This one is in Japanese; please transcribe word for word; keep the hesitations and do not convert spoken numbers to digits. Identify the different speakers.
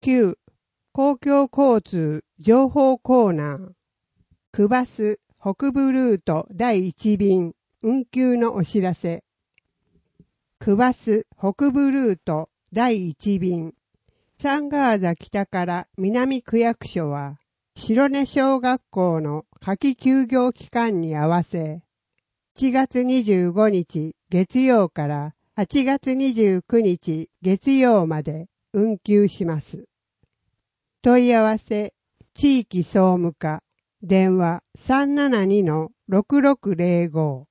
Speaker 1: 急公共交通情報コーナー。区バス北部ルートだいいち便運休のお知らせ。区バス北部ルートだいいち便サンガーザ北から南区役所は白根小学校の夏季休業期間に合わせしちがつにじゅうごにち月曜からはちがつにじゅうくにち月曜まで運休します。問い合わせ地域総務課電話 さんななにのろくろくぜろご